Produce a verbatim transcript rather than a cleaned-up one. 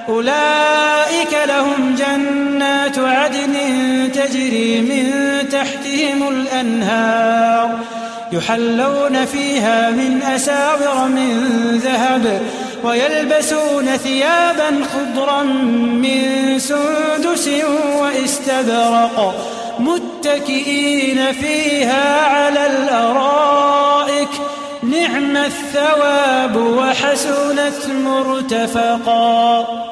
أولئك لهم جنات عدن تجري من تحتهم الأنهار يحلون فيها من أساور من ذهب ويلبسون ثيابا خضرا من سندس واستبرق متكئين فيها على الأرائك نعم الثواب وحسنت مرتفقا.